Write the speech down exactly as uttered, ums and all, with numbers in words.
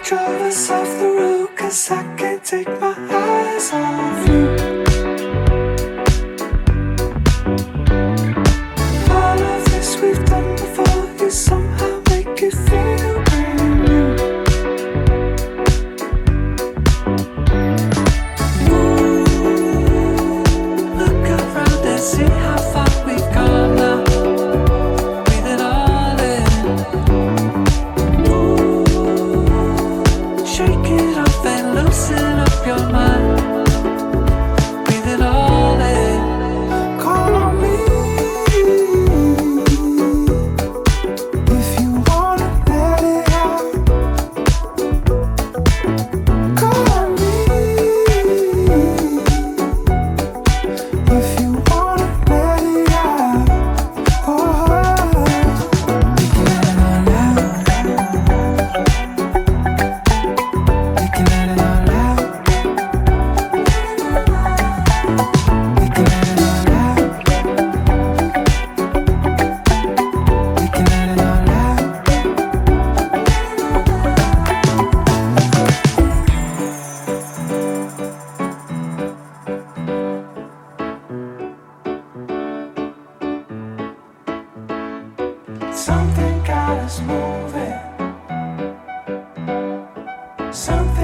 drove us off the road, 'cause I can't take my eyes off you. All of this we've done before, you somehow make it feel brand new. Ooh, look around and see how far we've come now. Breathe it all in. Ooh, shake it off and loosen up your mind. Breathe it all in. Call on me if you wanna let it out. Call on me if you wanna let it out. Oh, we can let it all out. We can let it all out. We can let it all out. We can let it all out. Something got us moving. Something